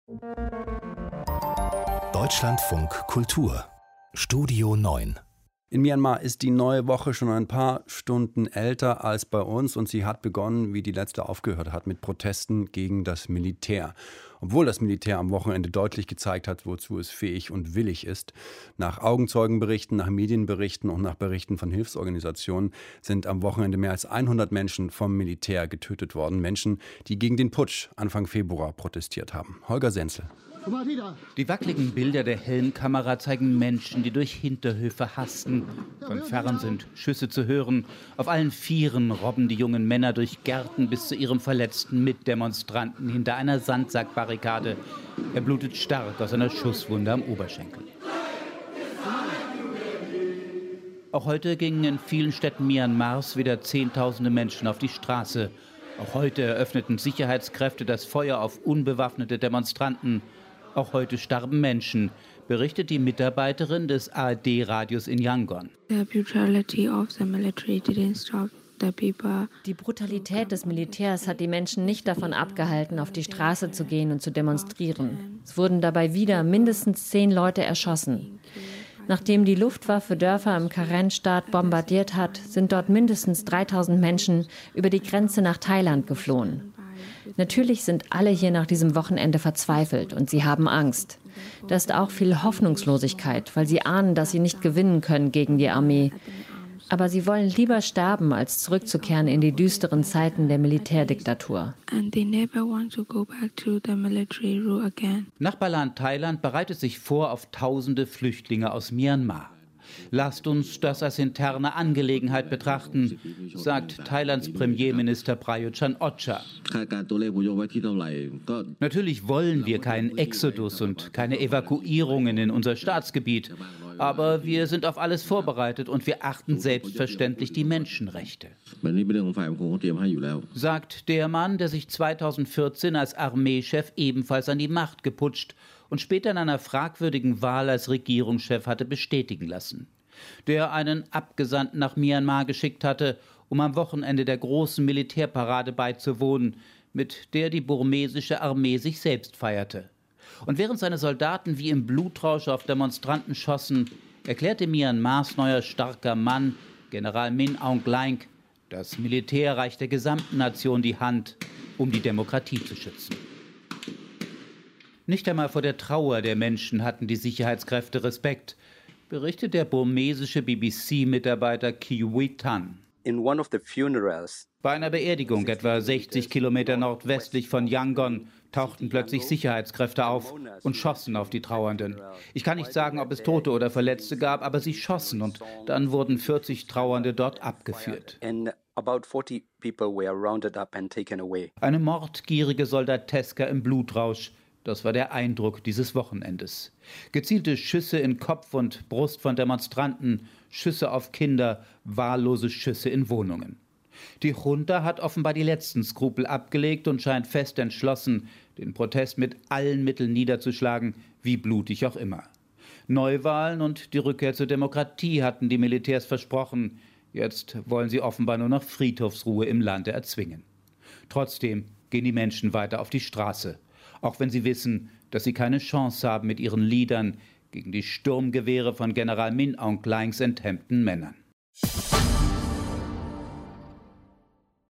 Deutschlandfunk Kultur Studio 9. In Myanmar ist die neue Woche schon ein paar Stunden älter als bei uns und sie hat begonnen, wie die letzte aufgehört hat, mit Protesten gegen das Militär. Obwohl das Militär am Wochenende deutlich gezeigt hat, wozu es fähig und willig ist. Nach Augenzeugenberichten, nach Medienberichten und nach Berichten von Hilfsorganisationen sind am Wochenende mehr als 100 Menschen vom Militär getötet worden. Menschen, die gegen den Putsch Anfang Februar protestiert haben. Holger Senzel. Die wackeligen Bilder der Helmkamera zeigen Menschen, die durch Hinterhöfe hasten. Von fern sind Schüsse zu hören. Auf allen Vieren robben die jungen Männer durch Gärten bis zu ihrem verletzten Mitdemonstranten hinter einer Sandsackbarrikade. Er blutet stark aus einer Schusswunde am Oberschenkel. Auch heute gingen in vielen Städten Myanmars wieder Zehntausende Menschen auf die Straße. Auch heute eröffneten Sicherheitskräfte das Feuer auf unbewaffnete Demonstranten. Auch heute starben Menschen, berichtet die Mitarbeiterin des ARD-Radios in Yangon. Die Brutalität des Militärs hat die Menschen nicht davon abgehalten, auf die Straße zu gehen und zu demonstrieren. Es wurden dabei wieder mindestens 10 Leute erschossen. Nachdem die Luftwaffe Dörfer im Karen-Staat bombardiert hat, sind dort mindestens 3000 Menschen über die Grenze nach Thailand geflohen. Natürlich sind alle hier nach diesem Wochenende verzweifelt und sie haben Angst. Da ist auch viel Hoffnungslosigkeit, weil sie ahnen, dass sie nicht gewinnen können gegen die Armee. Aber sie wollen lieber sterben, als zurückzukehren in die düsteren Zeiten der Militärdiktatur. Nachbarland Thailand bereitet sich vor auf tausende Flüchtlinge aus Myanmar. Lasst uns das als interne Angelegenheit betrachten, sagt Thailands Premierminister Prayut Chan-ocha. Natürlich wollen wir keinen Exodus und keine Evakuierungen in unser Staatsgebiet, aber wir sind auf alles vorbereitet und wir achten selbstverständlich die Menschenrechte. Sagt der Mann, der sich 2014 als Armeechef ebenfalls an die Macht geputscht und später in einer fragwürdigen Wahl als Regierungschef hatte bestätigen lassen. Der einen Abgesandten nach Myanmar geschickt hatte, um am Wochenende der großen Militärparade beizuwohnen, mit der die burmesische Armee sich selbst feierte. Und während seine Soldaten wie im Blutrausch auf Demonstranten schossen, erklärte Myanmars neuer starker Mann, General Min Aung Hlaing, das Militär reicht der gesamten Nation die Hand, um die Demokratie zu schützen. Nicht einmal vor der Trauer der Menschen hatten die Sicherheitskräfte Respekt, berichtet der burmesische BBC-Mitarbeiter Kiwi Tan. Bei einer Beerdigung etwa 60 Kilometer nordwestlich von Yangon tauchten plötzlich Sicherheitskräfte auf und schossen auf die Trauernden. Ich kann nicht sagen, ob es Tote oder Verletzte gab, aber sie schossen und dann wurden 40 Trauernde dort abgeführt. Eine mordgierige Soldateska im Blutrausch. Das war der Eindruck dieses Wochenendes. Gezielte Schüsse in Kopf und Brust von Demonstranten, Schüsse auf Kinder, wahllose Schüsse in Wohnungen. Die Junta hat offenbar die letzten Skrupel abgelegt und scheint fest entschlossen, den Protest mit allen Mitteln niederzuschlagen, wie blutig auch immer. Neuwahlen und die Rückkehr zur Demokratie hatten die Militärs versprochen. Jetzt wollen sie offenbar nur noch Friedhofsruhe im Lande erzwingen. Trotzdem gehen die Menschen weiter auf die Straße. Auch wenn sie wissen, dass sie keine Chance haben mit ihren Liedern gegen die Sturmgewehre von General Min Aung Hlaings enthemmten Männern.